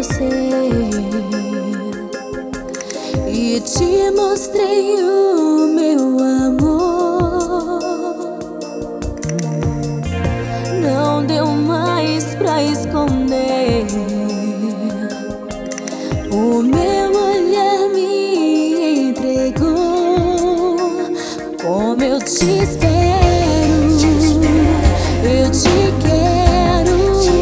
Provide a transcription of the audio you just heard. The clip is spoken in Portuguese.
você e te mostrei o meu amor. Não deu mais pra esconder, o meu olhar me entregou como eu te espero.